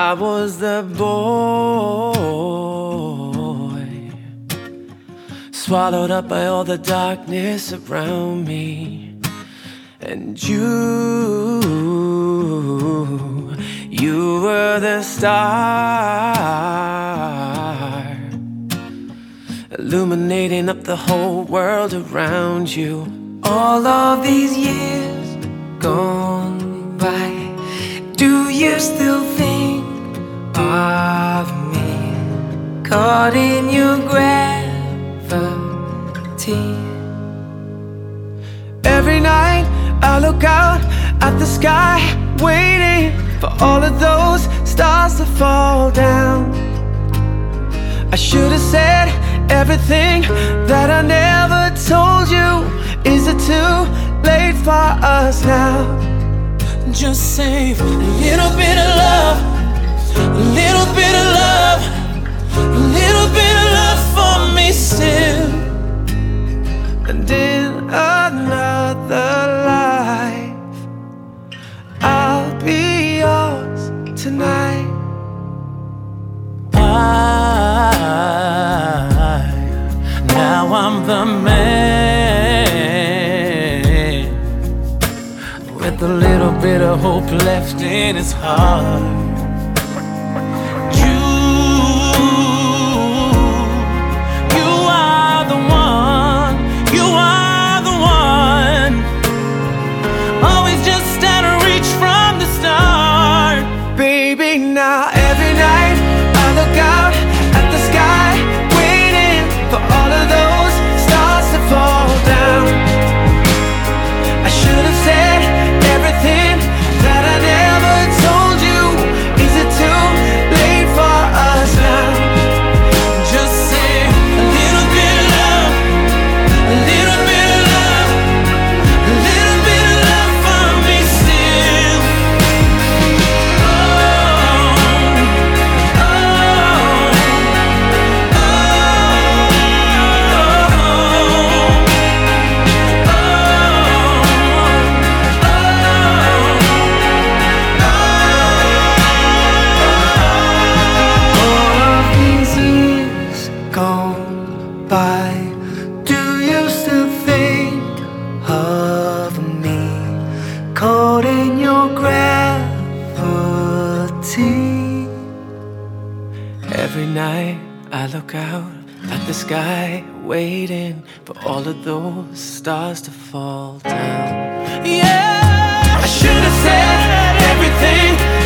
I was the boy, swallowed up by all the darkness around me. And you were the star, illuminating up the whole world around you. All of these years gone by, do you still think of me? Caught in your gravity. Every night I look out at the sky, waiting for all of those stars to fall down. I should have said everything that I never told you. Is it too late for us now? Just save a little bit of love, a little bit of love, a little bit of love for me still. And in another life, I'll be yours tonight. Now I'm the man with a little bit of hope left in his heart. You are the one, you are the one. Always just out of reach from the start. Baby, now every night I look out at the sky, waiting for all of those stars to fall down. I should have said everything that I never told you. Is it too late for us now? Just say a little bit of love, a little bit of love, a little bit of love for me still. Oh, oh, oh, all of these years gone by, do you still think of me? Caught in your gravity. Every night I look out at the sky, waiting for all of those stars to fall down. Yeah, I should have said everything